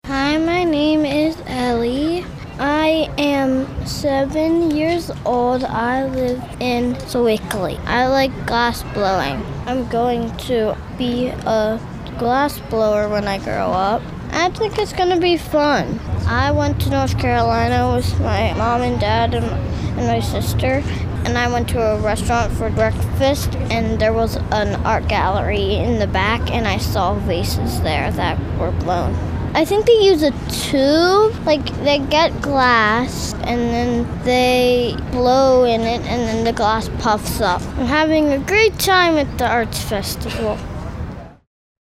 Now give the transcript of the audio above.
Hi, my name is Ellie. I am 7 years old. I live in Sewickley. I like glass blowing. I'm going to be a glass blower when I grow up. I think it's going to be fun. I went to North Carolina with my mom and dad and my sister, and I went to a restaurant for breakfast, and there was an art gallery in the back, and I saw vases there that were blown. I think they use a tube, like they get glass and then they blow in it and then the glass puffs up. I'm having a great time at the arts festival.